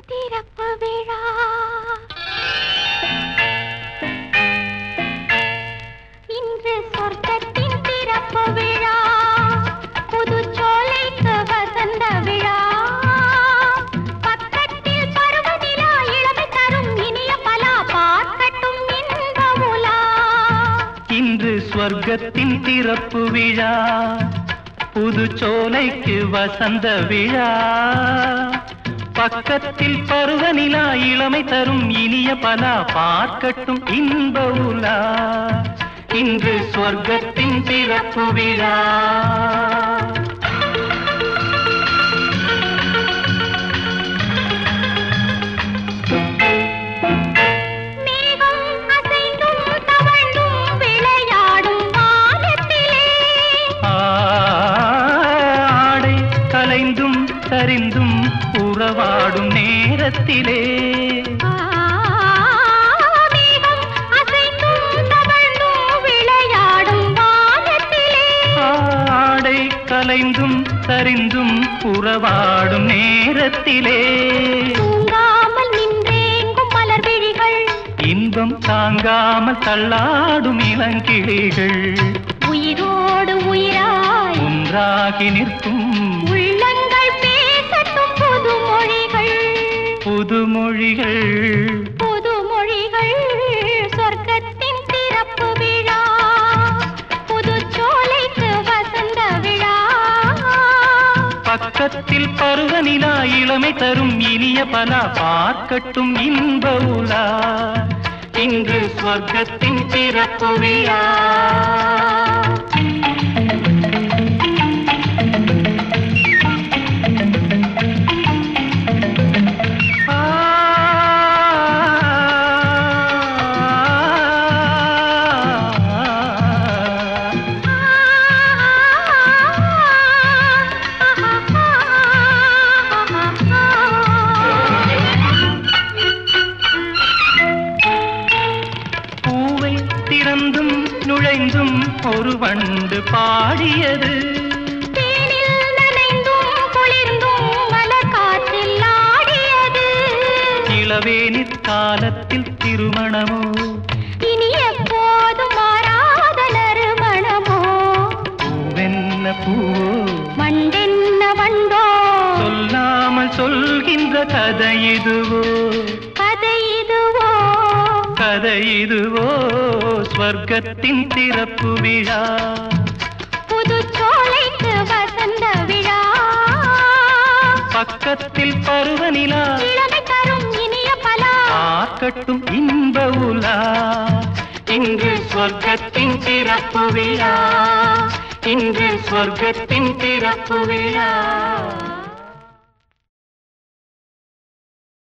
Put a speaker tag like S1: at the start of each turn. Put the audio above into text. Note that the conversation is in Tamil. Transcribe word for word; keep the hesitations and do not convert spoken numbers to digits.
S1: திறப்பு விழா இன்று சொர்க்கத்தின் திறப்பு விழா புதுச்சோலைக்கு வசந்த விழா பக்கத்தில் பருவநிலா இளமை தரும் இனிய பலா பார்க்கட்டும் இன்ப உலா
S2: இன்று சொர்க்கத்தின் திறப்பு விழா புதுச்சோலைக்கு வசந்த விழா பக்கத்தில் பருவநிலா இளமை தரும் இனிய பலா பார்க்கட்டும் இன்ப உலா இன்று சொர்க்கத்தின் திறப்பு விழா கலைந்தும் சரிந்தும் உறவாடும் நேரத்திலே
S1: விளையாடும்
S2: ஆடை கலைந்தும் சரிந்தும் உறவாடும் நேரத்திலே
S1: தூங்காமல் நின்றேங்கும் மலர் விழிகள்
S2: இன்பம் தாங்காமல் தள்ளாடும் இளங்கிளிகள்
S1: உயிரோடு உயிராய்
S2: ஒன்றாகி நிற்கும்
S1: உள்ளங்கள் பேசட்டும் புதுமொழிகள்
S2: புதுமொழிகள்
S1: புதுமொழிகள் சொர்க்கத்தின் திறப்பு விழா புதுச்சோலைக்கு வசந்த விழா
S2: பக்கத்தில் பருவநிலா இளமை தரும் இனிய பலா பார்க்கட்டும் இன்ப உலா இன்று சொர்க்கத்தின் திறப்பு விழா திறந்தும் நுழைந்தும் ஒரு வண்டு பாடியது
S1: தேனில் நனைந்தும் குளிர்ந்தும் மலர் காற்றில் ஆடியது
S2: இளவேனிற் காலத்தில் திருமணமோ
S1: இனி எப்போதும் மாறாத நறுமணமோ
S2: பூவென்ன பூவோ
S1: மண்டென்ன வண்டோ
S2: சொல்லாமல் சொல்கின்ற கதை இதுவோ
S1: கதை இதுவோ
S2: கதை இதுவோ ஸ்வர்க்கத்தின் திறப்பு விழா
S1: புதுச்சோலைக்கு வசந்த விழா
S2: பக்கத்தில் பருவநிலா
S1: இளமை தரும் இனிய பலா
S2: பார்க்கட்டும் இன்ப உலா இன்று ஸ்வர்க்கத்தின் திறப்பு விழா இன்று ஸ்வர்க்கத்தின் திறப்பு விழா